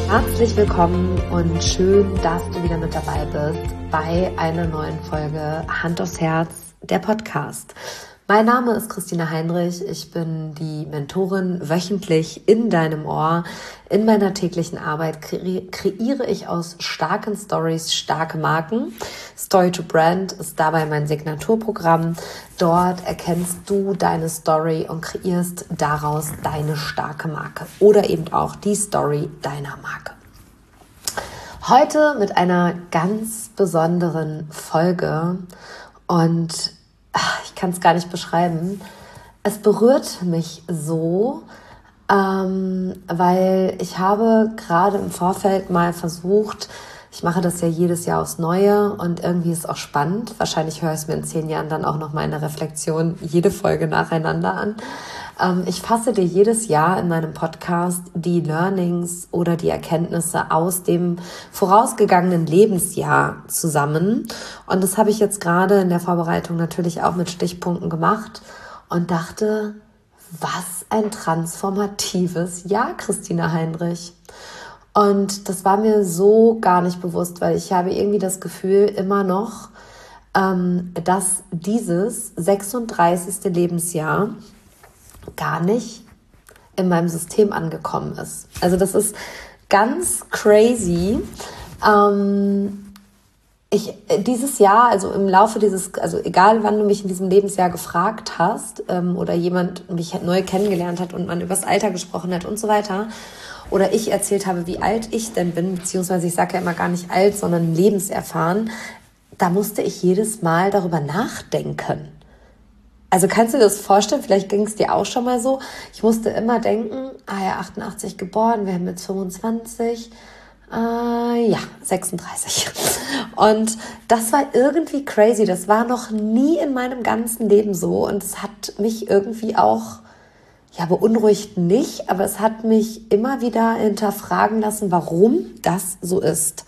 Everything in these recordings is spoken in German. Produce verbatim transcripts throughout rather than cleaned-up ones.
Herzlich willkommen und schön, dass du wieder mit dabei bist bei einer neuen Folge Hand aufs Herz, der Podcast. Mein Name ist Christina Heinrich, ich bin die Mentorin wöchentlich in deinem Ohr. In meiner täglichen Arbeit kre- kreiere ich aus starken Stories starke Marken. Story to Brand ist dabei mein Signaturprogramm. Dort erkennst du deine Story und kreierst daraus deine starke Marke oder eben auch die Story deiner Marke. Heute mit einer ganz besonderen Folge und ich kann es gar nicht beschreiben. Es berührt mich so, ähm, weil ich habe gerade im Vorfeld mal versucht, ich mache das ja jedes Jahr aufs Neue und irgendwie ist es auch spannend. Wahrscheinlich höre ich es mir in zehn Jahren dann auch noch mal in der Reflexion jede Folge nacheinander an. Ähm, ich fasse dir jedes Jahr in meinem Podcast die Learnings oder die Erkenntnisse aus dem vorausgegangenen Lebensjahr zusammen. Und das habe ich jetzt gerade in der Vorbereitung natürlich auch mit Stichpunkten gemacht und dachte, was ein transformatives Jahr, Christina Heinrich. Und das war mir so gar nicht bewusst, weil ich habe irgendwie das Gefühl immer noch, ähm, dass dieses sechsunddreißigste Lebensjahr gar nicht in meinem System angekommen ist. Also das ist ganz crazy. Ähm, ich, dieses Jahr, also im Laufe dieses, also egal wann du mich in diesem Lebensjahr gefragt hast ähm, oder jemand mich neu kennengelernt hat und man über das Alter gesprochen hat und so weiter, oder ich erzählt habe, wie alt ich denn bin, beziehungsweise ich sage ja immer gar nicht alt, sondern lebenserfahren, da musste ich jedes Mal darüber nachdenken. Also kannst du dir das vorstellen, vielleicht ging es dir auch schon mal so, ich musste immer denken, ah ja, achtundachtzig geboren, wir haben jetzt fünfundzwanzig, äh, ja, sechsunddreißig. Und das war irgendwie crazy, das war noch nie in meinem ganzen Leben so und es hat mich irgendwie auch, ja, beunruhigt nicht, aber es hat mich immer wieder hinterfragen lassen, warum das so ist.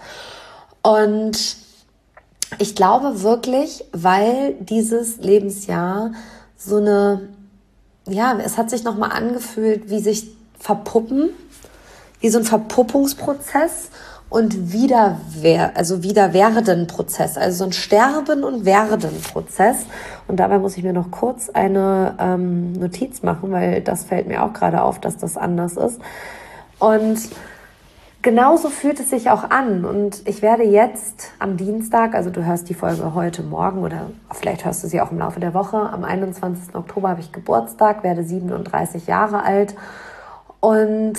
Und ich glaube wirklich, weil dieses Lebensjahr so eine, ja, es hat sich nochmal angefühlt, wie sich verpuppen, wie so ein Verpuppungsprozess und Wiederwehr, also Wiederwerden-Prozess, also so ein Sterben- und Werden-Prozess. Und dabei muss ich mir noch kurz eine ähm, Notiz machen, weil das fällt mir auch gerade auf, dass das anders ist. Und genauso fühlt es sich auch an. Und ich werde jetzt am Dienstag, also du hörst die Folge heute Morgen oder vielleicht hörst du sie auch im Laufe der Woche, am einundzwanzigsten Oktober habe ich Geburtstag, werde siebenunddreißig Jahre alt. Und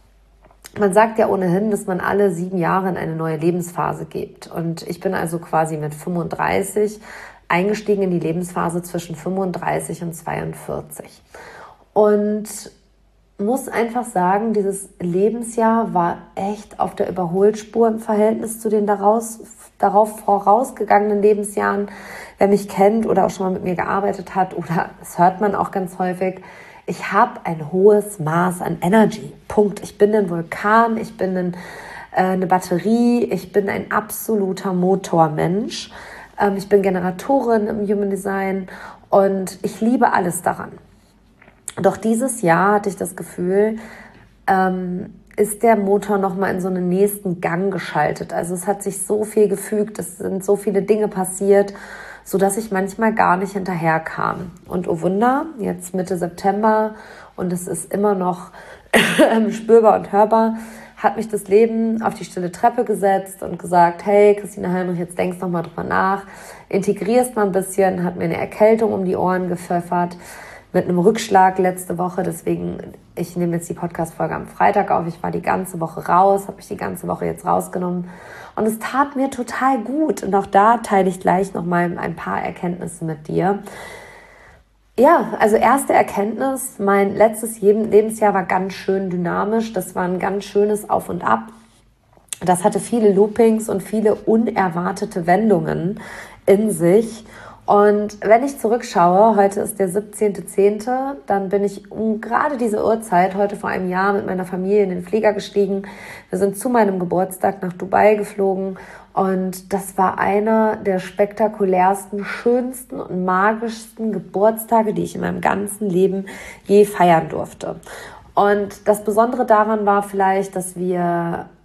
man sagt ja ohnehin, dass man alle sieben Jahre in eine neue Lebensphase geht. Und ich bin also quasi mit fünfunddreißig eingestiegen in die Lebensphase zwischen fünfunddreißig und zweiundvierzig. Und muss einfach sagen, dieses Lebensjahr war echt auf der Überholspur im Verhältnis zu den daraus, darauf vorausgegangenen Lebensjahren. Wer mich kennt oder auch schon mal mit mir gearbeitet hat, oder das hört man auch ganz häufig, ich habe ein hohes Maß an Energy. Punkt. Ich bin ein Vulkan, ich bin ein, äh, eine Batterie, ich bin ein absoluter Motormensch. Ähm, ich bin Generatorin im Human Design und ich liebe alles daran. Doch dieses Jahr hatte ich das Gefühl, ähm, ist der Motor nochmal in so einen nächsten Gang geschaltet. Also es hat sich so viel gefügt, es sind so viele Dinge passiert, sodass ich manchmal gar nicht hinterherkam. Und oh Wunder, jetzt Mitte September und es ist immer noch spürbar und hörbar, hat mich das Leben auf die stille Treppe gesetzt und gesagt, hey Christina Heinrich, jetzt denkst doch mal drüber nach, integrierst mal ein bisschen, hat mir eine Erkältung um die Ohren gepfeffert, mit einem Rückschlag letzte Woche, deswegen, ich nehme jetzt die Podcast-Folge am Freitag auf, ich war die ganze Woche raus, habe mich die ganze Woche jetzt rausgenommen und es tat mir total gut und auch da teile ich gleich nochmal ein paar Erkenntnisse mit dir. Ja, also erste Erkenntnis, mein letztes Lebensjahr war ganz schön dynamisch, das war ein ganz schönes Auf und Ab, das hatte viele Loopings und viele unerwartete Wendungen in sich. Und wenn ich zurückschaue, heute ist der siebzehnter zehnte, dann bin ich um gerade diese Uhrzeit, heute vor einem Jahr, mit meiner Familie in den Flieger gestiegen. Wir sind zu meinem Geburtstag nach Dubai geflogen und das war einer der spektakulärsten, schönsten und magischsten Geburtstage, die ich in meinem ganzen Leben je feiern durfte. Und das Besondere daran war vielleicht, dass wir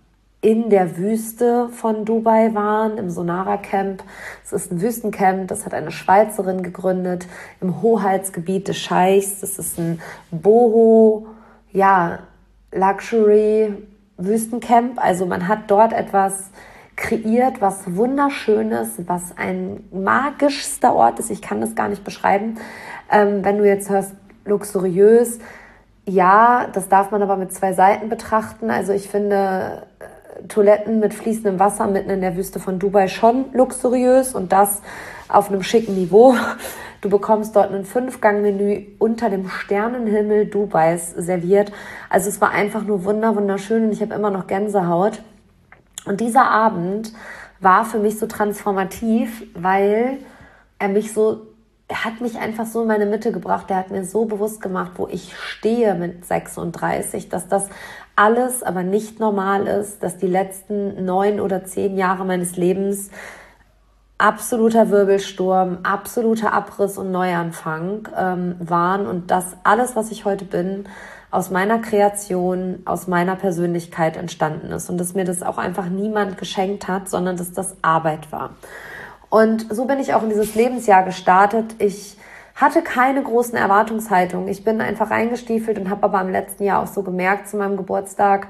in der Wüste von Dubai waren, im Sonara Camp. Es ist ein Wüstencamp, das hat eine Schweizerin gegründet, im Hoheitsgebiet des Scheichs. Das ist ein Boho, ja, Luxury Wüstencamp. Also man hat dort etwas kreiert, was wunderschönes, was ein magischster Ort ist. Ich kann das gar nicht beschreiben. Ähm, wenn du jetzt hörst, luxuriös, ja, das darf man aber mit zwei Seiten betrachten. Also ich finde Toiletten mit fließendem Wasser mitten in der Wüste von Dubai schon luxuriös und das auf einem schicken Niveau. Du bekommst dort ein Fünf-Gang-Menü unter dem Sternenhimmel Dubais serviert. Also es war einfach nur wunder, wunderschön und ich habe immer noch Gänsehaut. Und dieser Abend war für mich so transformativ, weil er mich so, er hat mich einfach so in meine Mitte gebracht. Er hat mir so bewusst gemacht, wo ich stehe mit sechsunddreißig, dass das alles aber nicht normal ist, dass die letzten neun oder zehn Jahre meines Lebens absoluter Wirbelsturm, absoluter Abriss und Neuanfang ähm, waren und dass alles, was ich heute bin, aus meiner Kreation, aus meiner Persönlichkeit entstanden ist und dass mir das auch einfach niemand geschenkt hat, sondern dass das Arbeit war. Und so bin ich auch in dieses Lebensjahr gestartet. Ich hatte keine großen Erwartungshaltungen. Ich bin einfach reingestiefelt und habe aber im letzten Jahr auch so gemerkt zu meinem Geburtstag,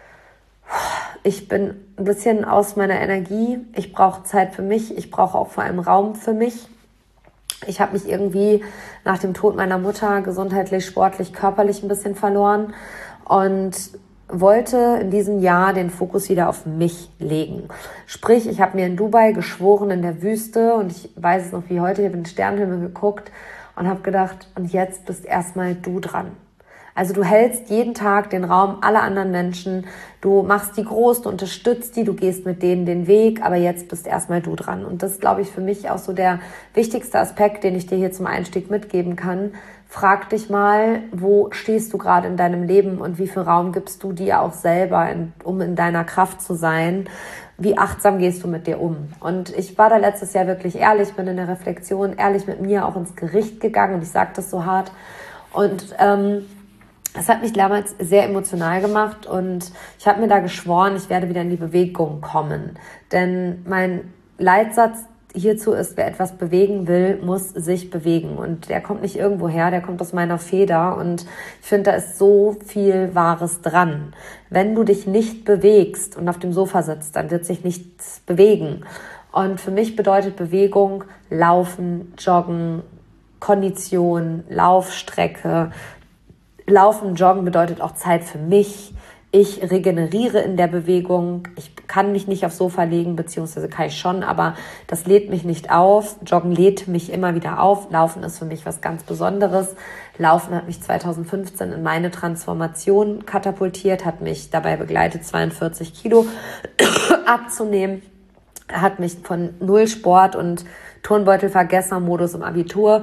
ich bin ein bisschen aus meiner Energie. Ich brauche Zeit für mich. Ich brauche auch vor allem Raum für mich. Ich habe mich irgendwie nach dem Tod meiner Mutter gesundheitlich, sportlich, körperlich ein bisschen verloren und wollte in diesem Jahr den Fokus wieder auf mich legen. Sprich, ich habe mir in Dubai geschworen in der Wüste und ich weiß es noch wie heute, ich habe in den Sternenhimmel geguckt und habe gedacht, und jetzt bist erstmal du dran. Also du hältst jeden Tag den Raum aller anderen Menschen, du machst die groß, du unterstützt die, du gehst mit denen den Weg, aber jetzt bist erstmal du dran. Und das ist, glaube ich, für mich auch so der wichtigste Aspekt, den ich dir hier zum Einstieg mitgeben kann. Frag dich mal, wo stehst du gerade in deinem Leben und wie viel Raum gibst du dir auch selber, um in deiner Kraft zu sein? Wie achtsam gehst du mit dir um? Und ich war da letztes Jahr wirklich ehrlich, bin in der Reflexion ehrlich mit mir auch ins Gericht gegangen und ich sage das so hart. Und ähm, das hat mich damals sehr emotional gemacht und ich habe mir da geschworen, ich werde wieder in die Bewegung kommen. Denn mein Leitsatz hierzu ist, wer etwas bewegen will, muss sich bewegen. Und der kommt nicht irgendwo her, der kommt aus meiner Feder. Und ich finde, da ist so viel Wahres dran. Wenn du dich nicht bewegst und auf dem Sofa sitzt, dann wird sich nichts bewegen. Und für mich bedeutet Bewegung Laufen, Joggen, Kondition, Laufstrecke. Laufen, Joggen bedeutet auch Zeit für mich. Ich regeneriere in der Bewegung. Ich kann mich nicht aufs Sofa legen, beziehungsweise kann ich schon, aber das lädt mich nicht auf. Joggen lädt mich immer wieder auf. Laufen ist für mich was ganz Besonderes. Laufen hat mich zweitausendfünfzehn in meine Transformation katapultiert, hat mich dabei begleitet, zweiundvierzig Kilo abzunehmen, hat mich von null Sport und Turnbeutelvergesser-Modus im Abitur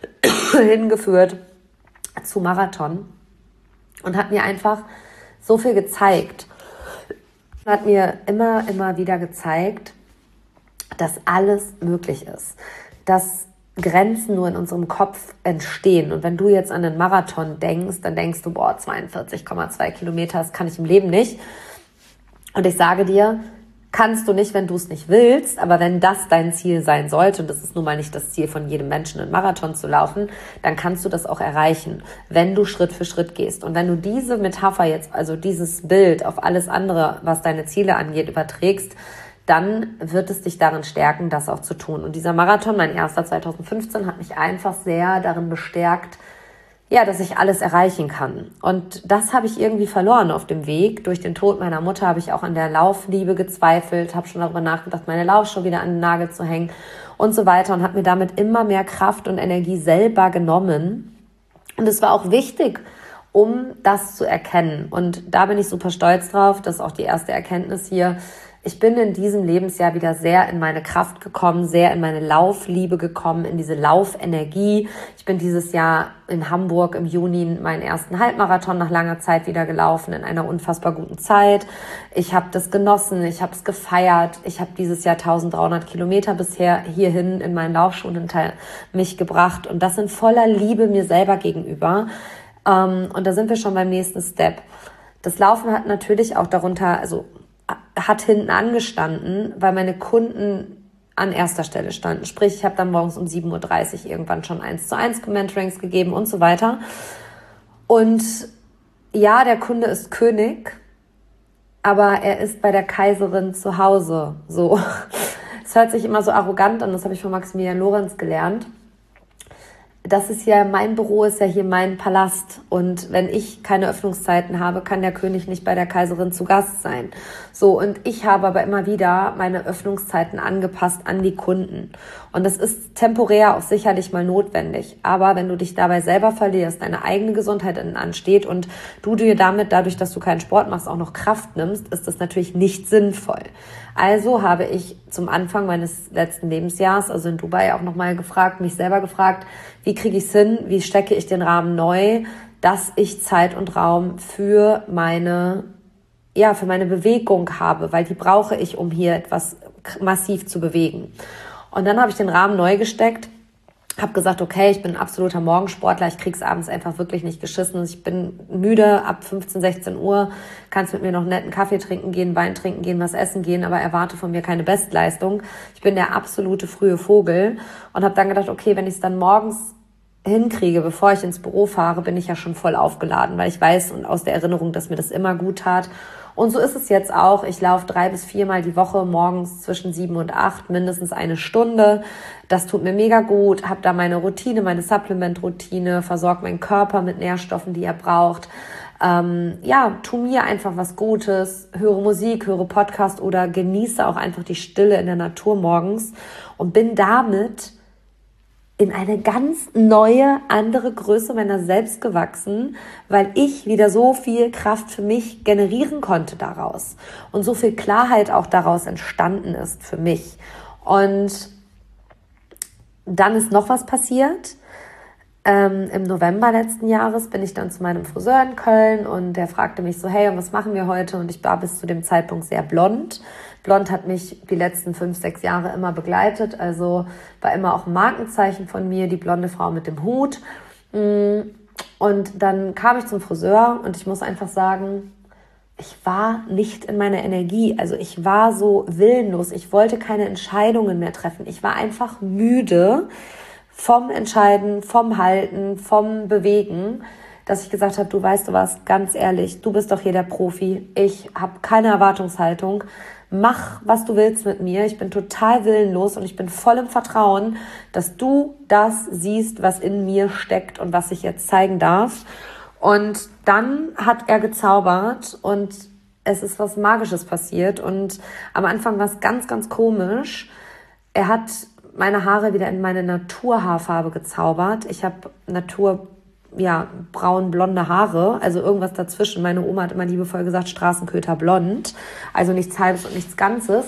hingeführt zu Marathon und hat mir einfach so viel gezeigt. Hat mir immer, immer wieder gezeigt, dass alles möglich ist. Dass Grenzen nur in unserem Kopf entstehen. Und wenn du jetzt an den Marathon denkst, dann denkst du, boah, zweiundvierzig Komma zwei Kilometer, das kann ich im Leben nicht. Und ich sage dir, kannst du nicht, wenn du es nicht willst, aber wenn das dein Ziel sein sollte, und das ist nun mal nicht das Ziel von jedem Menschen, einen Marathon zu laufen, dann kannst du das auch erreichen, wenn du Schritt für Schritt gehst. Und wenn du diese Metapher jetzt, also dieses Bild auf alles andere, was deine Ziele angeht, überträgst, dann wird es dich darin stärken, das auch zu tun. Und dieser Marathon, mein erster zweitausendfünfzehn, hat mich einfach sehr darin bestärkt, ja, dass ich alles erreichen kann. Und das habe ich irgendwie verloren auf dem Weg. Durch den Tod meiner Mutter habe ich auch an der Laufliebe gezweifelt, habe schon darüber nachgedacht, meine Laufschuhe wieder an den Nagel zu hängen und so weiter und habe mir damit immer mehr Kraft und Energie selber genommen. Und es war auch wichtig, um das zu erkennen. Und da bin ich super stolz drauf, das ist auch die erste Erkenntnis hier. Ich bin in diesem Lebensjahr wieder sehr in meine Kraft gekommen, sehr in meine Laufliebe gekommen, in diese Laufenergie. Ich bin dieses Jahr in Hamburg im Juni meinen ersten Halbmarathon nach langer Zeit wieder gelaufen, in einer unfassbar guten Zeit. Ich habe das genossen, ich habe es gefeiert. Ich habe dieses Jahr dreizehnhundert Kilometer bisher hierhin in meinen Laufschuhen hinter mich gebracht. Und das in voller Liebe mir selber gegenüber. Und da sind wir schon beim nächsten Step. Das Laufen hat natürlich auch darunter, also hat hinten angestanden, weil meine Kunden an erster Stelle standen. Sprich, ich habe dann morgens um sieben Uhr dreißig irgendwann schon eins zu eins Mentorings gegeben und so weiter. Und ja, der Kunde ist König, aber er ist bei der Kaiserin zu Hause. So, es hört sich immer so arrogant an, das habe ich von Maximilian Lorenz gelernt. Das ist ja, mein Büro ist ja hier mein Palast. Und wenn ich keine Öffnungszeiten habe, kann der König nicht bei der Kaiserin zu Gast sein. So, und ich habe aber immer wieder meine Öffnungszeiten angepasst an die Kunden. Und das ist temporär auch sicherlich mal notwendig. Aber wenn du dich dabei selber verlierst, deine eigene Gesundheit ansteht und du dir damit, dadurch, dass du keinen Sport machst, auch noch Kraft nimmst, ist das natürlich nicht sinnvoll. Also habe ich zum Anfang meines letzten Lebensjahres, also in Dubai, auch nochmal gefragt, mich selber gefragt, wie kriege ich es hin, wie stecke ich den Rahmen neu, dass ich Zeit und Raum für meine, ja, für meine Bewegung habe, weil die brauche ich, um hier etwas massiv zu bewegen. Und dann habe ich den Rahmen neu gesteckt, habe gesagt, okay, ich bin ein absoluter Morgensportler, ich krieg's abends einfach wirklich nicht geschissen. Ich bin müde, ab fünfzehn, sechzehn Uhr kannst mit mir noch einen netten Kaffee trinken gehen, Wein trinken gehen, was essen gehen, aber erwarte von mir keine Bestleistung. Ich bin der absolute frühe Vogel und habe dann gedacht, okay, wenn ich es dann morgens hinkriege, bevor ich ins Büro fahre, bin ich ja schon voll aufgeladen, weil ich weiß und aus der Erinnerung, dass mir das immer gut tat. Und so ist es jetzt auch. Ich laufe drei bis viermal die Woche morgens zwischen sieben und acht, mindestens eine Stunde. Das tut mir mega gut. Habe da meine Routine, meine Supplement-Routine, versorge meinen Körper mit Nährstoffen, die er braucht. Ähm, ja, tu mir einfach was Gutes, höre Musik, höre Podcast oder genieße auch einfach die Stille in der Natur morgens und bin damit in eine ganz neue, andere Größe meiner selbst gewachsen, weil ich wieder so viel Kraft für mich generieren konnte daraus und so viel Klarheit auch daraus entstanden ist für mich. Und dann ist noch was passiert. Ähm, im November letzten Jahres bin ich dann zu meinem Friseur in Köln und der fragte mich so, hey, und was machen wir heute? Und ich war bis zu dem Zeitpunkt sehr blond. Blond hat mich die letzten fünf, sechs Jahre immer begleitet, also war immer auch ein Markenzeichen von mir, die blonde Frau mit dem Hut. Und dann kam ich zum Friseur und ich muss einfach sagen, ich war nicht in meiner Energie, also ich war so willenlos, ich wollte keine Entscheidungen mehr treffen, ich war einfach müde vom Entscheiden, vom Halten, vom Bewegen, dass ich gesagt habe, du weißt du was, ganz ehrlich, du bist doch hier der Profi, ich habe keine Erwartungshaltung, mach, was du willst mit mir, ich bin total willenlos und ich bin voll im Vertrauen, dass du das siehst, was in mir steckt und was ich jetzt zeigen darf. Und dann hat er gezaubert und es ist was Magisches passiert und am Anfang war es ganz, ganz komisch. Er hat meine Haare wieder in meine Naturhaarfarbe gezaubert. Ich habe Natur, ja, braun-blonde Haare, also irgendwas dazwischen. Meine Oma hat immer liebevoll gesagt, Straßenköter blond, also nichts Halbes und nichts Ganzes.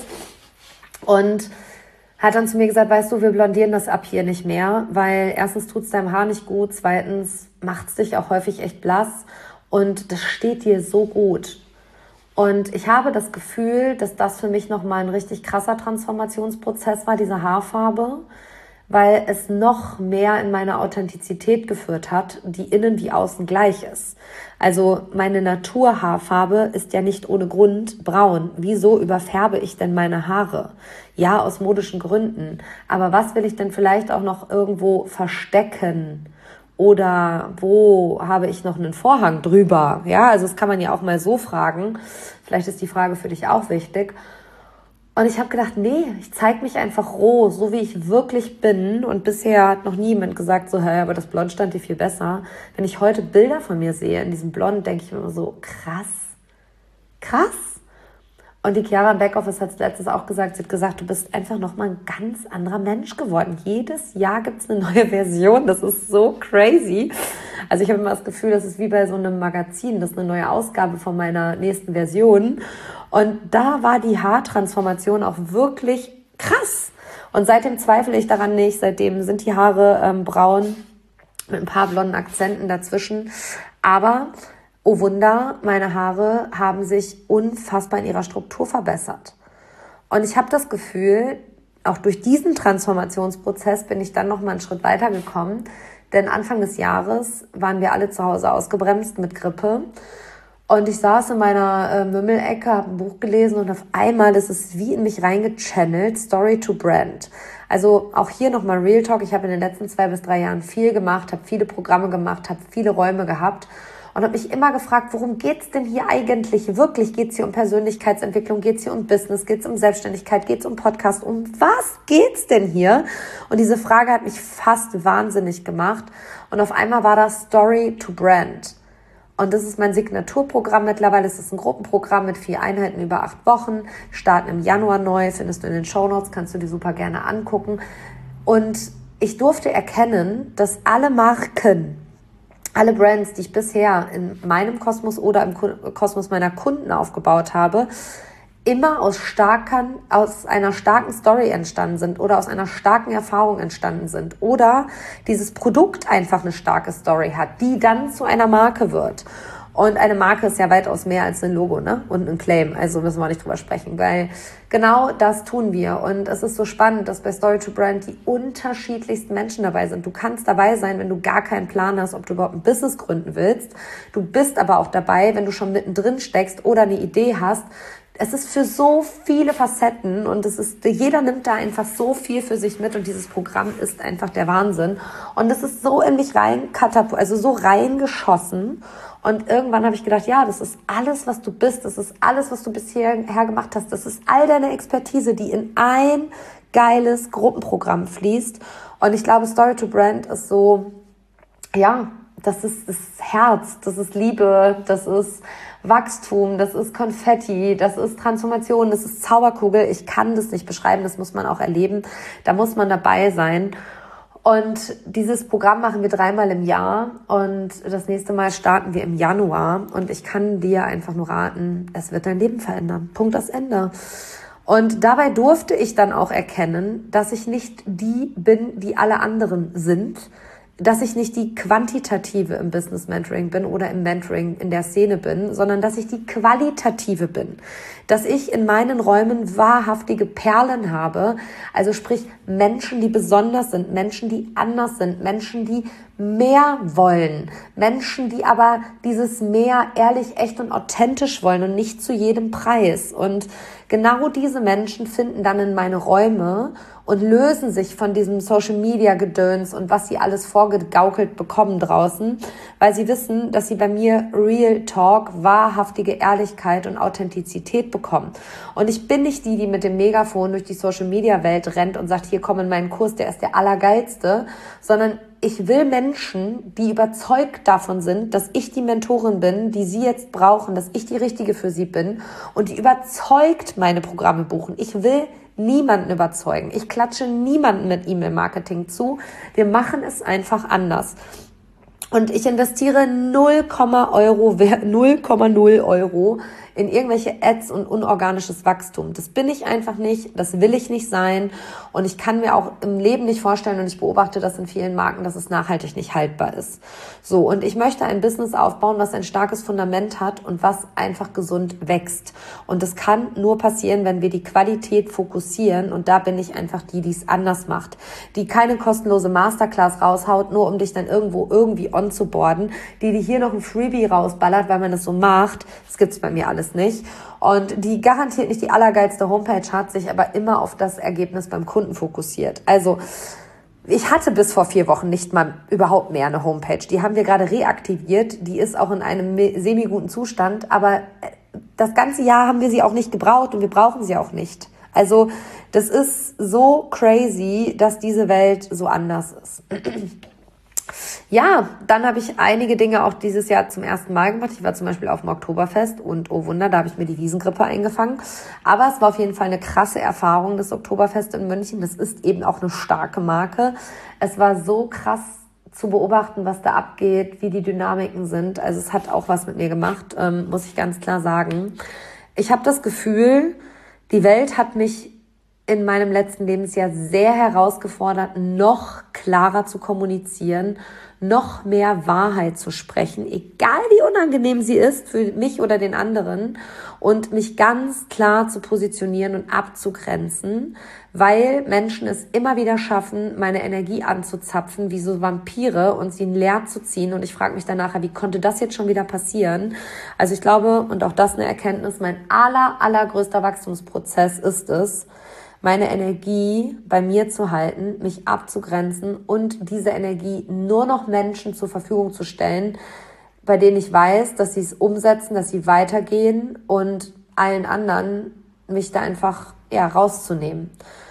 Und hat dann zu mir gesagt, weißt du, wir blondieren das ab hier nicht mehr, weil erstens tut es deinem Haar nicht gut, zweitens macht es dich auch häufig echt blass und das steht dir so gut. Und ich habe das Gefühl, dass das für mich nochmal ein richtig krasser Transformationsprozess war, diese Haarfarbe, weil es noch mehr in meine Authentizität geführt hat, die innen wie außen gleich ist. Also meine Naturhaarfarbe ist ja nicht ohne Grund braun. Wieso überfärbe ich denn meine Haare? Ja, aus modischen Gründen. Aber was will ich denn vielleicht auch noch irgendwo verstecken? Oder wo habe ich noch einen Vorhang drüber? Ja, also das kann man ja auch mal so fragen. Vielleicht ist die Frage für dich auch wichtig. Und ich habe gedacht, nee, ich zeige mich einfach roh, so wie ich wirklich bin. Und bisher hat noch niemand gesagt, so, hey, aber das Blond stand dir viel besser. Wenn ich heute Bilder von mir sehe in diesem Blond, denke ich mir immer so, krass, krass. Und die Chiara im Backoffice hat es letztens auch gesagt, sie hat gesagt, du bist einfach nochmal ein ganz anderer Mensch geworden. Jedes Jahr gibt es eine neue Version, das ist so crazy. Also ich habe immer das Gefühl, das ist wie bei so einem Magazin, das ist eine neue Ausgabe von meiner nächsten Version. Und da war die Haartransformation auch wirklich krass. Und seitdem zweifle ich daran nicht, seitdem sind die Haare ähm, braun mit ein paar blonden Akzenten dazwischen. Aber oh Wunder, meine Haare haben sich unfassbar in ihrer Struktur verbessert. Und ich habe das Gefühl, auch durch diesen Transformationsprozess bin ich dann noch mal einen Schritt weiter gekommen. Denn Anfang des Jahres waren wir alle zu Hause ausgebremst mit Grippe. Und ich saß in meiner äh, Mümmelecke, habe ein Buch gelesen und auf einmal, das ist wie in mich reingechannelt, Story to Brand. Also auch hier nochmal Real Talk. Ich habe in den letzten zwei bis drei Jahren viel gemacht, habe viele Programme gemacht, habe viele Räume gehabt und habe mich immer gefragt, worum geht's denn hier eigentlich wirklich? Geht's hier um Persönlichkeitsentwicklung? Geht's hier um Business? Geht's um Selbstständigkeit? Geht's um Podcast? Um was geht's denn hier? Und diese Frage hat mich fast wahnsinnig gemacht. Und auf einmal war das Story to Brand. Und das ist mein Signaturprogramm mittlerweile. Es ist ein Gruppenprogramm mit vier Einheiten über acht Wochen. Starten im Januar neu, findest du in den Shownotes, kannst du dir super gerne angucken. Und ich durfte erkennen, dass alle Marken, alle Brands, die ich bisher in meinem Kosmos oder im Kosmos meiner Kunden aufgebaut habe, immer aus starken, aus einer starken Story entstanden sind oder aus einer starken Erfahrung entstanden sind oder dieses Produkt einfach eine starke Story hat, die dann zu einer Marke wird. Und eine Marke ist ja weitaus mehr als ein Logo, ne? Und ein Claim. Also müssen wir nicht drüber sprechen, weil genau das tun wir. Und es ist so spannend, dass bei Story to Brand die unterschiedlichsten Menschen dabei sind. Du kannst dabei sein, wenn du gar keinen Plan hast, ob du überhaupt ein Business gründen willst. Du bist aber auch dabei, wenn du schon mittendrin steckst oder eine Idee hast. Es ist für so viele Facetten und es ist, jeder nimmt da einfach so viel für sich mit und dieses Programm ist einfach der Wahnsinn. Und es ist so in mich rein katapult, also so reingeschossen. Und irgendwann habe ich gedacht, ja, das ist alles, was du bist, das ist alles, was du bisher gemacht hast, das ist all deine Expertise, die in ein geiles Gruppenprogramm fließt. Und ich glaube, Story to Brand ist so, ja, das ist das Herz, das ist Liebe, das ist Wachstum, das ist Konfetti, das ist Transformation, das ist Zauberkugel. Ich kann das nicht beschreiben, das muss man auch erleben. Da muss man dabei sein. Und dieses Programm machen wir dreimal im Jahr und das nächste Mal starten wir im Januar. Und ich kann dir einfach nur raten, es wird dein Leben verändern. Punkt, das Ende. Und dabei durfte ich dann auch erkennen, dass ich nicht die bin, die alle anderen sind, dass ich nicht die Quantitative im Business Mentoring bin oder im Mentoring in der Szene bin, sondern dass ich die Qualitative bin. Dass ich in meinen Räumen wahrhaftige Perlen habe, also sprich Menschen, die besonders sind, Menschen, die anders sind, Menschen, die mehr wollen, Menschen, die aber dieses mehr ehrlich, echt und authentisch wollen und nicht zu jedem Preis. Und genau diese Menschen finden dann in meine Räume und lösen sich von diesem Social-Media-Gedöns und was sie alles vorgegaukelt bekommen draußen, weil sie wissen, dass sie bei mir Real Talk, wahrhaftige Ehrlichkeit und Authentizität bekommen. Und ich bin nicht die, die mit dem Megafon durch die Social-Media-Welt rennt und sagt, hier komm in meinen Kurs, der ist der Allergeilste, sondern ich will Menschen, die überzeugt davon sind, dass ich die Mentorin bin, die sie jetzt brauchen, dass ich die Richtige für sie bin und die überzeugt meine Programme buchen. Ich will niemanden überzeugen. Ich klatsche niemanden mit E-Mail-Marketing zu. Wir machen es einfach anders. Und ich investiere null Euro, null Komma null Euro in irgendwelche Ads und unorganisches Wachstum. Das bin ich einfach nicht, das will ich nicht sein und ich kann mir auch im Leben nicht vorstellen und ich beobachte das in vielen Marken, dass es nachhaltig nicht haltbar ist. So, und ich möchte ein Business aufbauen, was ein starkes Fundament hat und was einfach gesund wächst. Und das kann nur passieren, wenn wir die Qualität fokussieren und da bin ich einfach die, die es anders macht. Die keine kostenlose Masterclass raushaut, nur um dich dann irgendwo irgendwie on zu boarden, die dir hier noch ein Freebie rausballert, weil man das so macht. Das gibt's bei mir alles nicht. Und die garantiert nicht die allergeilste Homepage hat, sich aber immer auf das Ergebnis beim Kunden fokussiert. Also ich hatte bis vor vier Wochen nicht mal überhaupt mehr eine Homepage. Die haben wir gerade reaktiviert. Die ist auch in einem semi-guten Zustand. Aber das ganze Jahr haben wir sie auch nicht gebraucht und wir brauchen sie auch nicht. Also das ist so crazy, dass diese Welt so anders ist. Ja, dann habe ich einige Dinge auch dieses Jahr zum ersten Mal gemacht. Ich war zum Beispiel auf dem Oktoberfest und oh Wunder, da habe ich mir die Wiesengrippe eingefangen. Aber es war auf jeden Fall eine krasse Erfahrung, das Oktoberfest in München. Das ist eben auch eine starke Marke. Es war so krass zu beobachten, was da abgeht, wie die Dynamiken sind. Also es hat auch was mit mir gemacht, ähm, muss ich ganz klar sagen. Ich habe das Gefühl, die Welt hat mich in meinem letzten Lebensjahr sehr herausgefordert, noch klarer zu kommunizieren, noch mehr Wahrheit zu sprechen, egal wie unangenehm sie ist für mich oder den anderen, und mich ganz klar zu positionieren und abzugrenzen, weil Menschen es immer wieder schaffen, meine Energie anzuzapfen wie so Vampire und sie leer zu ziehen. Und ich frage mich dann nachher, wie konnte das jetzt schon wieder passieren? Also ich glaube, und auch das eine Erkenntnis, mein aller, allergrößter Wachstumsprozess ist es, meine Energie bei mir zu halten, mich abzugrenzen und diese Energie nur noch Menschen zur Verfügung zu stellen, bei denen ich weiß, dass sie es umsetzen, dass sie weitergehen, und allen anderen mich da einfach ja rauszunehmen.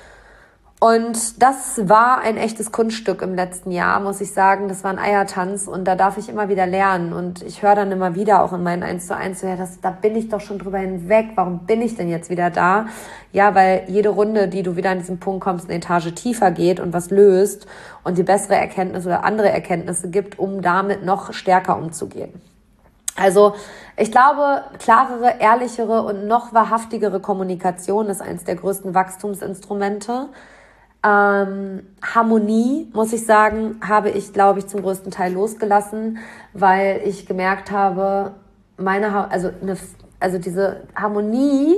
Und das war ein echtes Kunststück im letzten Jahr, muss ich sagen. Das war ein Eiertanz und da darf ich immer wieder lernen. Und ich höre dann immer wieder auch in meinen eins zu eins, ja, das, da bin ich doch schon drüber hinweg. Warum bin ich denn jetzt wieder da? Ja, weil jede Runde, die du wieder an diesen Punkt kommst, eine Etage tiefer geht und was löst und dir bessere Erkenntnisse oder andere Erkenntnisse gibt, um damit noch stärker umzugehen. Also ich glaube, klarere, ehrlichere und noch wahrhaftigere Kommunikation ist eines der größten Wachstumsinstrumente. Ähm, Harmonie, muss ich sagen, habe ich, glaube ich, zum größten Teil losgelassen, weil ich gemerkt habe, meine, also, eine, also diese Harmonie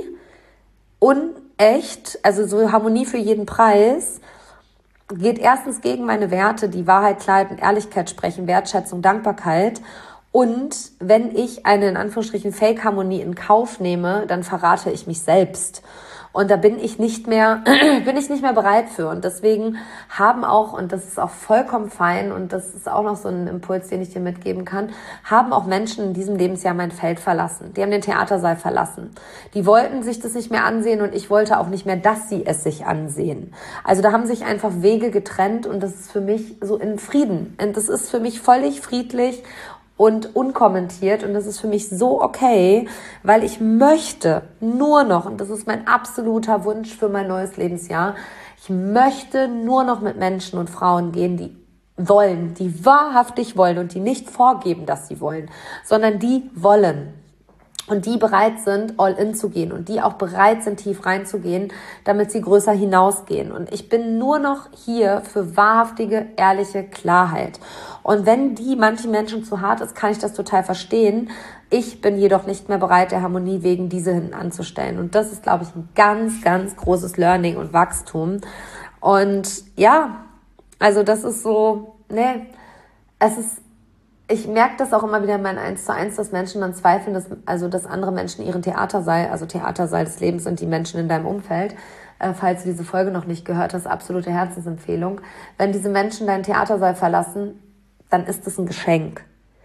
unecht, also so Harmonie für jeden Preis, geht erstens gegen meine Werte, die Wahrheit, Klarheit und Ehrlichkeit sprechen, Wertschätzung, Dankbarkeit. Und wenn ich eine, in Anführungsstrichen, Fake-Harmonie in Kauf nehme, dann verrate ich mich selbst. Und da bin ich nicht mehr, bin ich nicht mehr bereit für. Und deswegen haben auch, und das ist auch vollkommen fein, und das ist auch noch so ein Impuls, den ich dir mitgeben kann, haben auch Menschen in diesem Lebensjahr mein Feld verlassen. Die haben den Theatersaal verlassen. Die wollten sich das nicht mehr ansehen und ich wollte auch nicht mehr, dass sie es sich ansehen. Also da haben sich einfach Wege getrennt und das ist für mich so in Frieden. Und das ist für mich völlig friedlich und unkommentiert, und das ist für mich so okay, weil ich möchte nur noch, und das ist mein absoluter Wunsch für mein neues Lebensjahr, ich möchte nur noch mit Menschen und Frauen gehen, die wollen, die wahrhaftig wollen und die nicht vorgeben, dass sie wollen, sondern die wollen. Und die bereit sind, all in zu gehen und die auch bereit sind, tief reinzugehen, damit sie größer hinausgehen. Und ich bin nur noch hier für wahrhaftige, ehrliche Klarheit. Und wenn die manchen Menschen zu hart ist, kann ich das total verstehen. Ich bin jedoch nicht mehr bereit, der Harmonie wegen diese hinten anzustellen. Und das ist, glaube ich, ein ganz, ganz großes Learning und Wachstum. Und ja, also das ist so, ne, es ist, ich merke das auch immer wieder in meinen eins zu eins, dass Menschen dann zweifeln, dass, also, dass andere Menschen ihren Theatersaal, also Theatersaal des Lebens sind die Menschen in deinem Umfeld. Äh, falls du diese Folge noch nicht gehört hast, absolute Herzensempfehlung. Wenn diese Menschen deinen Theatersaal verlassen, dann ist das ein Geschenk.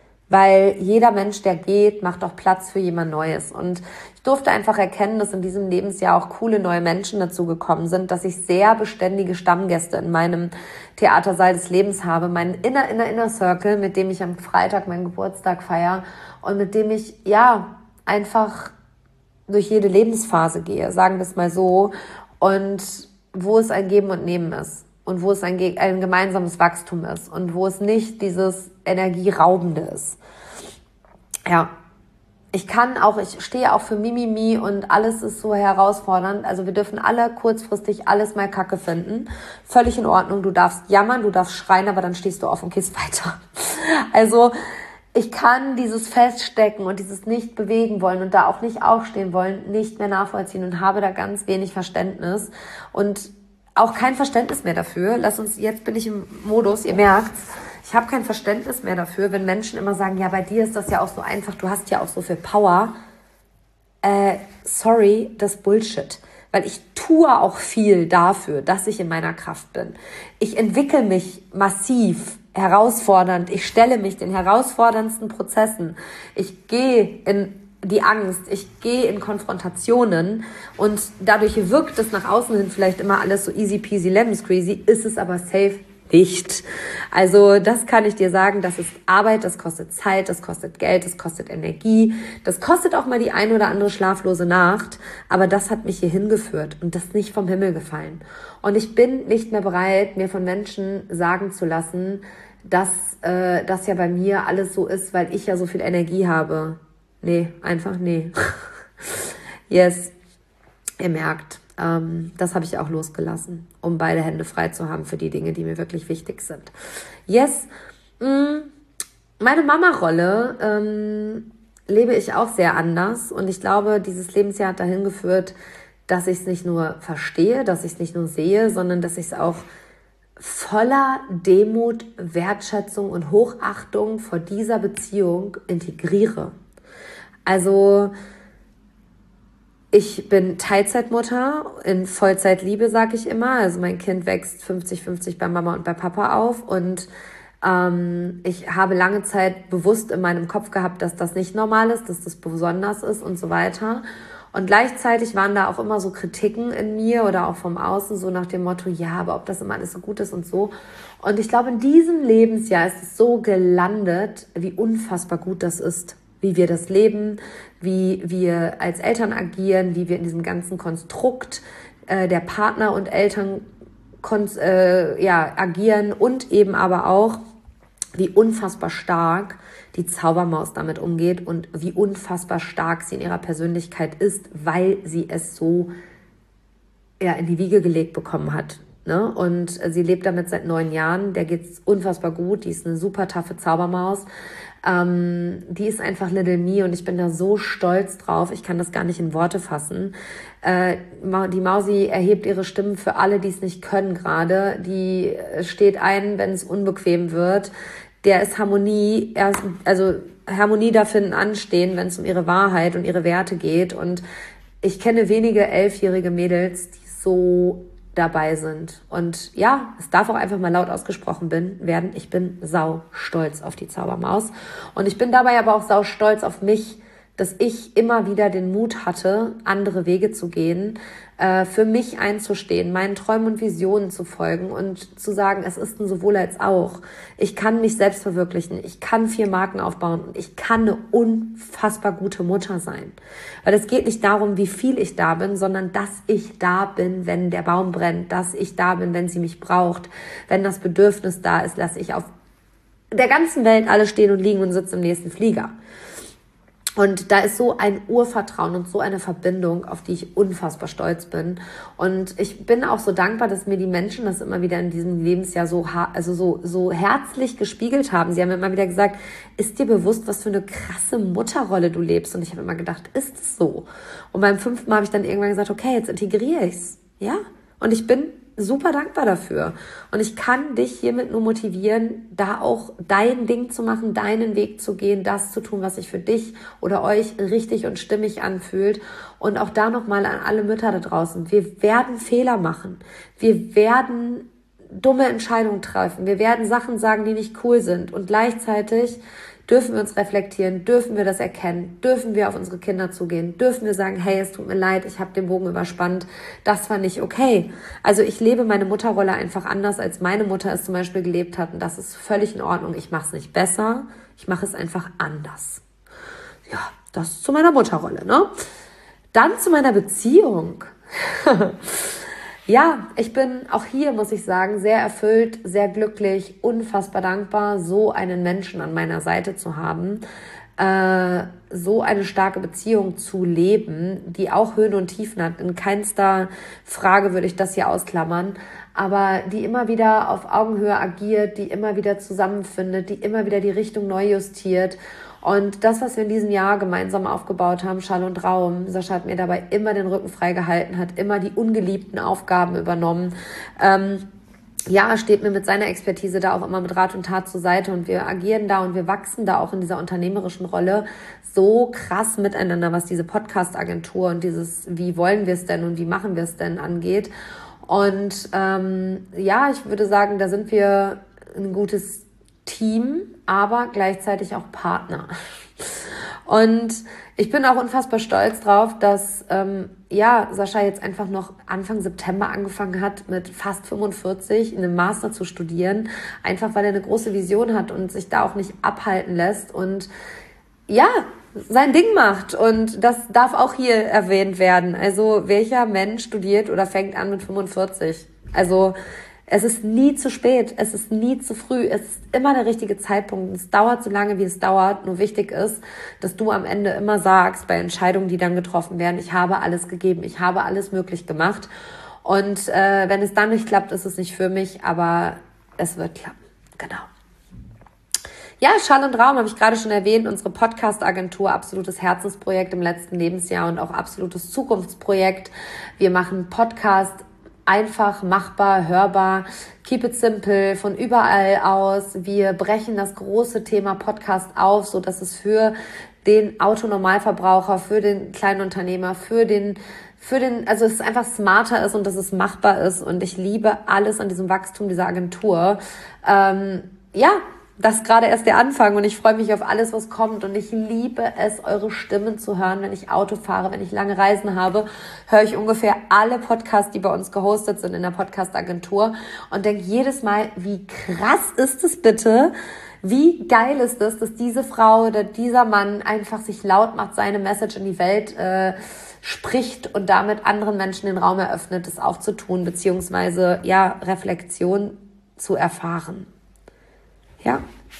Weil jeder Mensch, der geht, macht auch Platz für jemand Neues. Und ich durfte einfach erkennen, dass in diesem Lebensjahr auch coole neue Menschen dazu gekommen sind, dass ich sehr beständige Stammgäste in meinem Theatersaal des Lebens habe. Mein Inner, Inner, Inner Circle, mit dem ich am Freitag meinen Geburtstag feiere und mit dem ich, ja, einfach durch jede Lebensphase gehe, sagen wir es mal so. Und wo es ein Geben und Nehmen ist. Und wo es ein, ein gemeinsames Wachstum ist und wo es nicht dieses Energieraubende ist. Ja, ich kann auch, ich stehe auch für Mimimi und alles ist so herausfordernd. Also wir dürfen alle kurzfristig alles mal Kacke finden. Völlig in Ordnung, du darfst jammern, du darfst schreien, aber dann stehst du auf und gehst weiter. Also ich kann dieses Feststecken und dieses nicht bewegen wollen und da auch nicht aufstehen wollen, nicht mehr nachvollziehen und habe da ganz wenig Verständnis und auch kein Verständnis mehr dafür. Lass uns, jetzt bin ich im Modus, ihr merkt's. Ich habe kein Verständnis mehr dafür, wenn Menschen immer sagen, ja, bei dir ist das ja auch so einfach, du hast ja auch so viel Power. Äh, sorry, das ist Bullshit. Weil ich tue auch viel dafür, dass ich in meiner Kraft bin. Ich entwickle mich massiv, herausfordernd. Ich stelle mich den herausforderndsten Prozessen. Ich gehe in die Angst, ich gehe in Konfrontationen und dadurch wirkt es nach außen hin vielleicht immer alles so easy peasy lemon squeezy, ist es aber safe nicht. Also das kann ich dir sagen, das ist Arbeit, das kostet Zeit, das kostet Geld, das kostet Energie, das kostet auch mal die ein oder andere schlaflose Nacht, aber das hat mich hier hingeführt und das ist nicht vom Himmel gefallen. Und ich bin nicht mehr bereit, mir von Menschen sagen zu lassen, dass äh, das ja bei mir alles so ist, weil ich ja so viel Energie habe. Nee, einfach nee. Yes, ihr merkt, ähm, das habe ich auch losgelassen, um beide Hände frei zu haben für die Dinge, die mir wirklich wichtig sind. Yes, Meine Mama-Rolle ähm, lebe ich auch sehr anders und ich glaube, dieses Lebensjahr hat dahin geführt, dass ich es nicht nur verstehe, dass ich es nicht nur sehe, sondern dass ich es auch voller Demut, Wertschätzung und Hochachtung vor dieser Beziehung integriere. Also ich bin Teilzeitmutter, in Vollzeitliebe, sage ich immer. Also mein Kind wächst fünfzig fünfzig bei Mama und bei Papa auf und ähm, ich habe lange Zeit bewusst in meinem Kopf gehabt, dass das nicht normal ist, dass das besonders ist und so weiter. Und gleichzeitig waren da auch immer so Kritiken in mir oder auch vom Außen so nach dem Motto, ja, aber ob das immer alles so gut ist und so. Und ich glaube, in diesem Lebensjahr ist es so gelandet, wie unfassbar gut das ist, wie wir das leben, wie wir als Eltern agieren, wie wir in diesem ganzen Konstrukt äh, der Partner und Eltern kon- äh, ja, agieren und eben aber auch, wie unfassbar stark die Zaubermaus damit umgeht und wie unfassbar stark sie in ihrer Persönlichkeit ist, weil sie es so ja, in die Wiege gelegt bekommen hat. Ne? Und sie lebt damit seit neun Jahren, der geht's unfassbar gut, die ist eine super taffe Zaubermaus. Ähm, die ist einfach Little Me und ich bin da so stolz drauf, ich kann das gar nicht in Worte fassen. Äh, die Mausi erhebt ihre Stimmen für alle, die es nicht können gerade. Die steht ein, wenn es unbequem wird. Der ist Harmonie, er ist, also Harmonie darf hinten anstehen, wenn es um ihre Wahrheit und ihre Werte geht. Und ich kenne wenige elfjährige Mädels, die so dabei sind. Und ja, es darf auch einfach mal laut ausgesprochen bin, werden. Ich bin sau stolz auf die Zaubermaus. Und ich bin dabei aber auch sau stolz auf mich, dass ich immer wieder den Mut hatte, andere Wege zu gehen, äh, für mich einzustehen, meinen Träumen und Visionen zu folgen und zu sagen, es ist ein sowohl als auch. Ich kann mich selbst verwirklichen, ich kann vier Marken aufbauen und ich kann eine unfassbar gute Mutter sein. Weil es geht nicht darum, wie viel ich da bin, sondern dass ich da bin, wenn der Baum brennt, dass ich da bin, wenn sie mich braucht, wenn das Bedürfnis da ist, lasse ich auf der ganzen Welt alle stehen und liegen und sitze im nächsten Flieger. Und da ist so ein Urvertrauen und so eine Verbindung, auf die ich unfassbar stolz bin. Und ich bin auch so dankbar, dass mir die Menschen das immer wieder in diesem Lebensjahr so, also so, so herzlich gespiegelt haben. Sie haben immer wieder gesagt, ist dir bewusst, was für eine krasse Mutterrolle du lebst? Und ich habe immer gedacht, ist es so? Und beim fünften Mal habe ich dann irgendwann gesagt, okay, jetzt integriere ich's. Ja? Und ich bin super dankbar dafür. Und ich kann dich hiermit nur motivieren, da auch dein Ding zu machen, deinen Weg zu gehen, das zu tun, was sich für dich oder euch richtig und stimmig anfühlt. Und auch da nochmal an alle Mütter da draußen. Wir werden Fehler machen. Wir werden dumme Entscheidungen treffen. Wir werden Sachen sagen, die nicht cool sind. Und gleichzeitig dürfen wir uns reflektieren, dürfen wir das erkennen, dürfen wir auf unsere Kinder zugehen, dürfen wir sagen, hey, es tut mir leid, ich habe den Bogen überspannt, das war nicht okay. Also ich lebe meine Mutterrolle einfach anders, als meine Mutter es zum Beispiel gelebt hat und das ist völlig in Ordnung. Ich mache es nicht besser, ich mache es einfach anders. Ja, das zu meiner Mutterrolle, ne? Dann zu meiner Beziehung. Ja, ich bin auch hier, muss ich sagen, sehr erfüllt, sehr glücklich, unfassbar dankbar, so einen Menschen an meiner Seite zu haben, äh, so eine starke Beziehung zu leben, die auch Höhen und Tiefen hat. In keinster Frage würde ich das hier ausklammern, aber die immer wieder auf Augenhöhe agiert, die immer wieder zusammenfindet, die immer wieder die Richtung neu justiert. Und das, was wir in diesem Jahr gemeinsam aufgebaut haben, Schall und Raum, Sascha hat mir dabei immer den Rücken frei gehalten, hat immer die ungeliebten Aufgaben übernommen. Ähm, ja, steht mir mit seiner Expertise da auch immer mit Rat und Tat zur Seite und wir agieren da und wir wachsen da auch in dieser unternehmerischen Rolle so krass miteinander, was diese Podcast-Agentur und dieses, wie wollen wir es denn und wie machen wir es denn angeht. Und ähm, ja, ich würde sagen, da sind wir ein gutes Team, aber gleichzeitig auch Partner. Und ich bin auch unfassbar stolz drauf, dass ähm, ja Sascha jetzt einfach noch Anfang September angefangen hat, mit fast fünfundvierzig einen Master zu studieren, einfach weil er eine große Vision hat und sich da auch nicht abhalten lässt und ja, sein Ding macht. Und das darf auch hier erwähnt werden. Also welcher Mensch studiert oder fängt an mit fünfundvierzig? Also es ist nie zu spät, es ist nie zu früh, es ist immer der richtige Zeitpunkt. Es dauert so lange, wie es dauert. Nur wichtig ist, dass du am Ende immer sagst, bei Entscheidungen, die dann getroffen werden, ich habe alles gegeben, ich habe alles möglich gemacht. Und äh, wenn es dann nicht klappt, ist es nicht für mich, aber es wird klappen. Genau. Ja, Schall und Raum habe ich gerade schon erwähnt, unsere Podcast-Agentur, absolutes Herzensprojekt im letzten Lebensjahr und auch absolutes Zukunftsprojekt. Wir machen Podcast einfach, machbar, hörbar, keep it simple, von überall aus. Wir brechen das große Thema Podcast auf, so dass es für den Autonormalverbraucher, für den kleinen Unternehmer, für den Für den, also es einfach smarter ist und dass es machbar ist, und ich liebe alles an diesem Wachstum dieser Agentur. Ähm, ja, das ist gerade erst der Anfang und ich freue mich auf alles, was kommt, und ich liebe es, eure Stimmen zu hören, wenn ich Auto fahre, wenn ich lange Reisen habe, höre ich ungefähr alle Podcasts, die bei uns gehostet sind in der Podcast-Agentur, und denke jedes Mal, wie krass ist es bitte, wie geil ist es, dass diese Frau oder dieser Mann einfach sich laut macht, seine Message in die Welt äh, spricht und damit anderen Menschen den Raum eröffnet, das aufzutun, beziehungsweise, ja, Reflexion zu erfahren. Ja.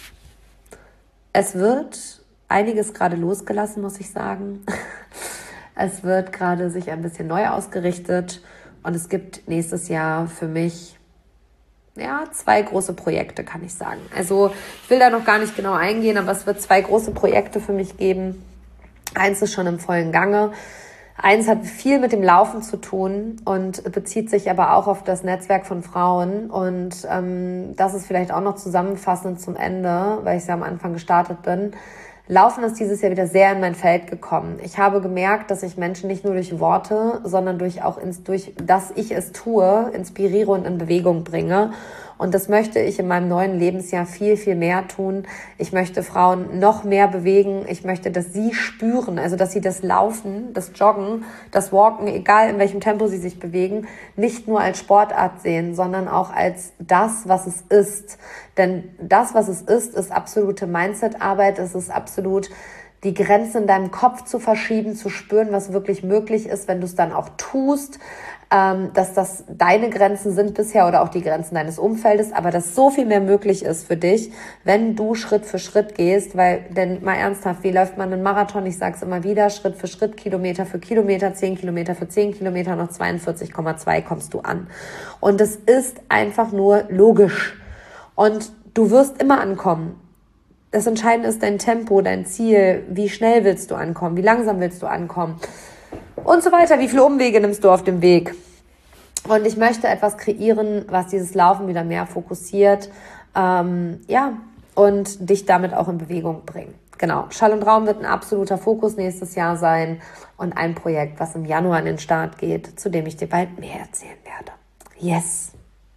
Es wird einiges gerade losgelassen, muss ich sagen. Es wird gerade sich ein bisschen neu ausgerichtet, und es gibt nächstes Jahr für mich, ja, zwei große Projekte, kann ich sagen. Also ich will da noch gar nicht genau eingehen, aber es wird zwei große Projekte für mich geben. Eins ist schon im vollen Gange. Eins hat viel mit dem Laufen zu tun und bezieht sich aber auch auf das Netzwerk von Frauen. Und ähm, das ist vielleicht auch noch zusammenfassend zum Ende, weil ich ja am Anfang gestartet bin. Laufen ist dieses Jahr wieder sehr in mein Feld gekommen. Ich habe gemerkt, dass ich Menschen nicht nur durch Worte, sondern durch auch ins, durch, dass ich es tue, inspiriere und in Bewegung bringe. Und das möchte ich in meinem neuen Lebensjahr viel, viel mehr tun. Ich möchte Frauen noch mehr bewegen. Ich möchte, dass sie spüren, also dass sie das Laufen, das Joggen, das Walken, egal in welchem Tempo sie sich bewegen, nicht nur als Sportart sehen, sondern auch als das, was es ist. Denn das, was es ist, ist absolute Mindset-Arbeit. Es ist absolut die Grenze in deinem Kopf zu verschieben, zu spüren, was wirklich möglich ist, wenn du es dann auch tust. Dass das deine Grenzen sind bisher oder auch die Grenzen deines Umfeldes, aber dass so viel mehr möglich ist für dich, wenn du Schritt für Schritt gehst, weil, denn mal ernsthaft, wie läuft man einen Marathon? Ich sage es immer wieder, Schritt für Schritt, Kilometer für Kilometer, zehn Kilometer für zehn Kilometer, noch zweiundvierzig Komma zwei kommst du an. Und es ist einfach nur logisch. Und du wirst immer ankommen. Das Entscheidende ist dein Tempo, dein Ziel, wie schnell willst du ankommen, wie langsam willst du ankommen. Und so weiter. Wie viele Umwege nimmst du auf dem Weg? Und ich möchte etwas kreieren, was dieses Laufen wieder mehr fokussiert, ähm, ja, und dich damit auch in Bewegung bringt. Genau. Schall und Raum wird ein absoluter Fokus nächstes Jahr sein und ein Projekt, was im Januar an den Start geht, zu dem ich dir bald mehr erzählen werde. Yes.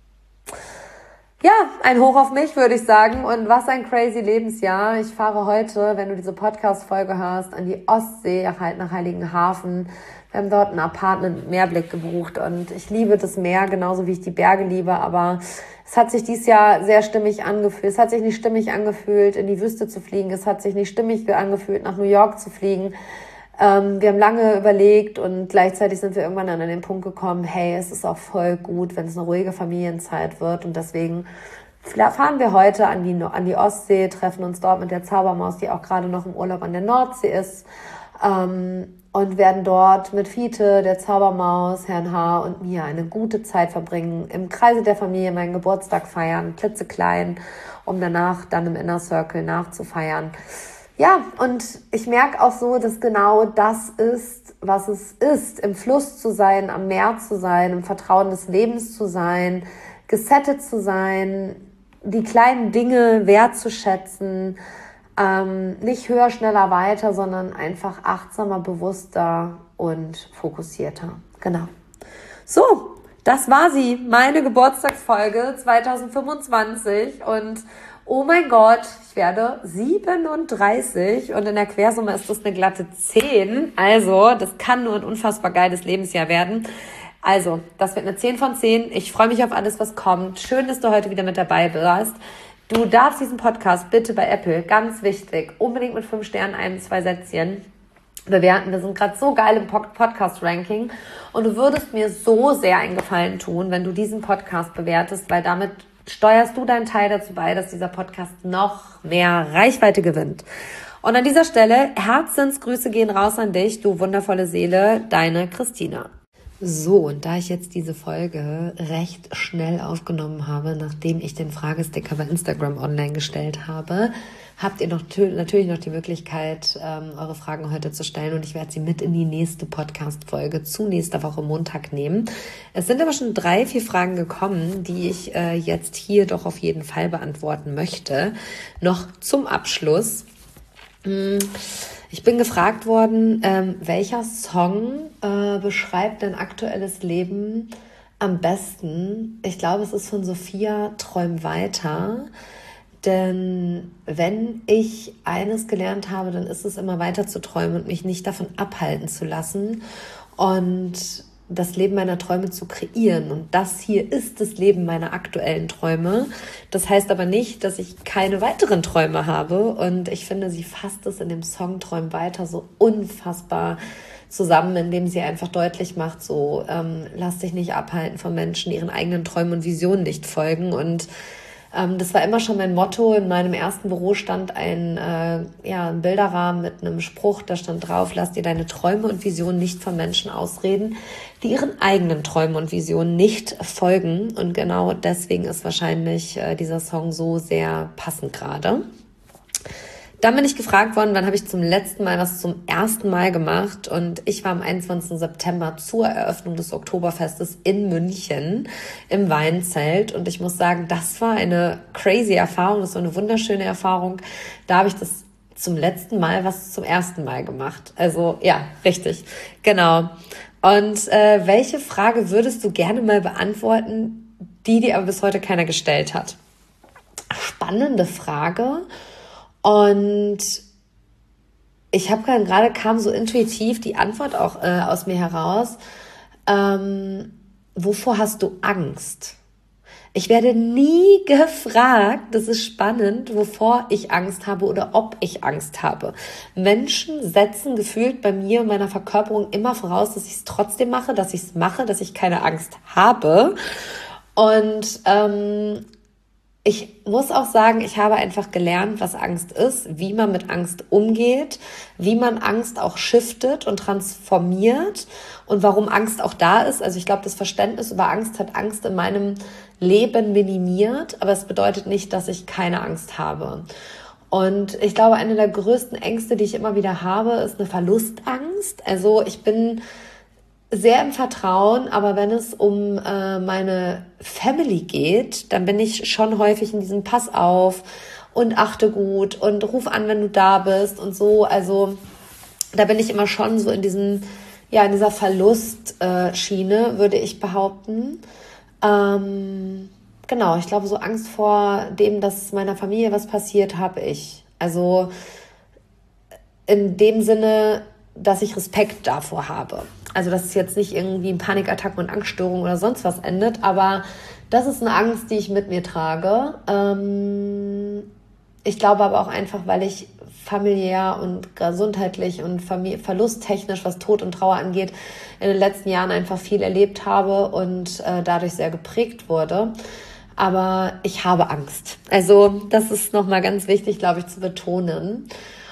Ja, ein Hoch auf mich, würde ich sagen. Und was ein crazy Lebensjahr. Ich fahre heute, wenn du diese Podcast-Folge hörst, an die Ostsee, halt nach Heiligenhafen. Wir haben dort ein Apartment mit Meerblick gebucht und ich liebe das Meer, genauso wie ich die Berge liebe. Aber es hat sich dieses Jahr sehr stimmig angefühlt. Es hat sich nicht stimmig angefühlt, in die Wüste zu fliegen. Es hat sich nicht stimmig angefühlt, nach New York zu fliegen. Ähm, wir haben lange überlegt und gleichzeitig sind wir irgendwann an den Punkt gekommen, hey, es ist auch voll gut, wenn es eine ruhige Familienzeit wird, und deswegen fahren wir heute an die, an die Ostsee, treffen uns dort mit der Zaubermaus, die auch gerade noch im Urlaub an der Nordsee ist, ähm, und werden dort mit Fiete, der Zaubermaus, Herrn H. und mir eine gute Zeit verbringen, im Kreise der Familie meinen Geburtstag feiern, klitzeklein, um danach dann im Inner Circle nachzufeiern. Ja, und ich merke auch so, dass genau das ist, was es ist, im Fluss zu sein, am Meer zu sein, im Vertrauen des Lebens zu sein, gesettet zu sein, die kleinen Dinge wertzuschätzen, ähm, nicht höher, schneller, weiter, sondern einfach achtsamer, bewusster und fokussierter. Genau. So, das war sie, meine Geburtstagsfolge zwanzig fünfundzwanzig, und oh mein Gott, ich werde siebenunddreißig und in der Quersumme ist das eine glatte zehn. Also, das kann nur ein unfassbar geiles Lebensjahr werden. Also, das wird eine zehn von zehn. Ich freue mich auf alles, was kommt. Schön, dass du heute wieder mit dabei warst. Du darfst diesen Podcast bitte bei Apple, ganz wichtig, unbedingt mit fünf Sternen, ein, zwei Sätzchen bewerten. Wir sind gerade so geil im Podcast-Ranking und du würdest mir so sehr einen Gefallen tun, wenn du diesen Podcast bewertest, weil damit steuerst du deinen Teil dazu bei, dass dieser Podcast noch mehr Reichweite gewinnt. Und an dieser Stelle, Herzensgrüße gehen raus an dich, du wundervolle Seele, deine Christina. So, und da ich jetzt diese Folge recht schnell aufgenommen habe, nachdem ich den Fragesticker bei Instagram online gestellt habe, habt ihr noch, natürlich noch die Möglichkeit, ähm, eure Fragen heute zu stellen und ich werde sie mit in die nächste Podcast-Folge zu nächster Woche Montag nehmen. Es sind aber schon drei, vier Fragen gekommen, die ich äh, jetzt hier doch auf jeden Fall beantworten möchte. Noch zum Abschluss. Ich bin gefragt worden, ähm, welcher Song äh, beschreibt dein aktuelles Leben am besten? Ich glaube, es ist von Sophia, Träum weiter. Denn wenn ich eines gelernt habe, dann ist es immer weiter zu träumen und mich nicht davon abhalten zu lassen und das Leben meiner Träume zu kreieren. Und das hier ist das Leben meiner aktuellen Träume. Das heißt aber nicht, dass ich keine weiteren Träume habe. Und ich finde, sie fasst es in dem Song Träum weiter so unfassbar zusammen, indem sie einfach deutlich macht, so ähm, lass dich nicht abhalten von Menschen, die ihren eigenen Träumen und Visionen nicht folgen. Und ähm, das war immer schon mein Motto. In meinem ersten Büro stand ein, äh, ja, ein Bilderrahmen mit einem Spruch, da stand drauf, lass dir deine Träume und Visionen nicht von Menschen ausreden, die ihren eigenen Träumen und Visionen nicht folgen. Und genau deswegen ist wahrscheinlich äh, dieser Song so sehr passend gerade. Dann bin ich gefragt worden, wann habe ich zum letzten Mal was zum ersten Mal gemacht, und ich war am einundzwanzigsten September zur Eröffnung des Oktoberfestes in München im Weinzelt, und ich muss sagen, das war eine crazy Erfahrung, das war eine wunderschöne Erfahrung. Da habe ich das zum letzten Mal was zum ersten Mal gemacht. Also ja, richtig, genau. Und äh, welche Frage würdest du gerne mal beantworten, die dir aber bis heute keiner gestellt hat? Spannende Frage. Und ich habe gerade, kam so intuitiv die Antwort auch äh, aus mir heraus. Ähm, wovor hast du Angst? Ich werde nie gefragt, das ist spannend, wovor ich Angst habe oder ob ich Angst habe. Menschen setzen gefühlt bei mir und meiner Verkörperung immer voraus, dass ich es trotzdem mache, dass ich es mache, dass ich keine Angst habe. Und ähm, ich muss auch sagen, ich habe einfach gelernt, was Angst ist, wie man mit Angst umgeht, wie man Angst auch shiftet und transformiert und warum Angst auch da ist. Also ich glaube, das Verständnis über Angst hat Angst in meinem Leben minimiert, aber es bedeutet nicht, dass ich keine Angst habe. Und ich glaube, eine der größten Ängste, die ich immer wieder habe, ist eine Verlustangst. Also ich bin sehr im Vertrauen, aber wenn es um äh, meine Family geht, dann bin ich schon häufig in diesem Pass auf und achte gut und ruf an, wenn du da bist und so. Also da bin ich immer schon so in diesem, ja, in dieser Verlustschiene, äh, würde ich behaupten. Ähm, genau, ich glaube, so Angst vor dem, dass meiner Familie was passiert, habe ich. Also in dem Sinne, dass ich Respekt davor habe. Also dass es jetzt nicht irgendwie in Panikattacken und Angststörungen oder sonst was endet, aber das ist eine Angst, die ich mit mir trage. Ähm, ich glaube aber auch einfach, weil ich familiär und gesundheitlich und Familie, verlusttechnisch, was Tod und Trauer angeht, in den letzten Jahren einfach viel erlebt habe und äh, dadurch sehr geprägt wurde. Aber ich habe Angst. Also das ist nochmal ganz wichtig, glaube ich, zu betonen.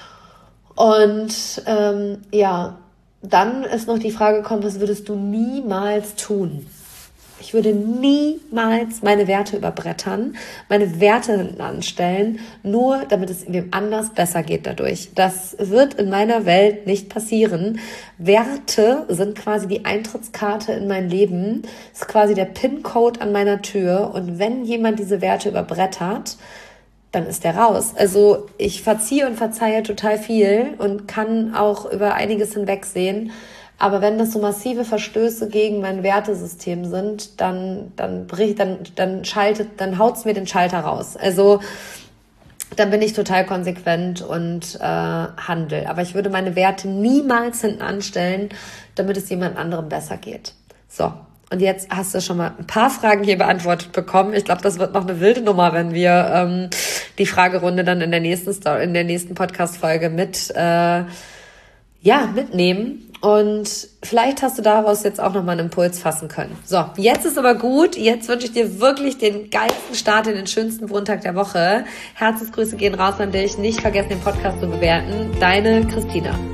Und ähm, ja, dann ist noch die Frage gekommen, was würdest du niemals tun? Ich würde niemals meine Werte überbrettern, meine Werte hinten anstellen, nur damit es wem anders besser geht dadurch. Das wird in meiner Welt nicht passieren. Werte sind quasi die Eintrittskarte in mein Leben, ist quasi der PIN-Code an meiner Tür, und wenn jemand diese Werte überbrettert, dann ist der raus. Also ich verziehe und verzeihe total viel und kann auch über einiges hinwegsehen. Aber wenn das so massive Verstöße gegen mein Wertesystem sind, dann dann bricht, dann dann schaltet, dann haut's mir den Schalter raus. Also dann bin ich total konsequent und äh, handle. Aber ich würde meine Werte niemals hinten anstellen, damit es jemand anderem besser geht. So. Und jetzt hast du schon mal ein paar Fragen hier beantwortet bekommen. Ich glaube, das wird noch eine wilde Nummer, wenn wir ähm, die Fragerunde dann in der nächsten Story, in der nächsten Podcast-Folge mit äh, ja mitnehmen. Und vielleicht hast du daraus jetzt auch nochmal einen Impuls fassen können. So, jetzt ist aber gut. Jetzt wünsche ich dir wirklich den geilsten Start in den schönsten Montag der Woche. Herzensgrüße gehen raus an dich. Nicht vergessen, den Podcast zu bewerten. Deine Christina.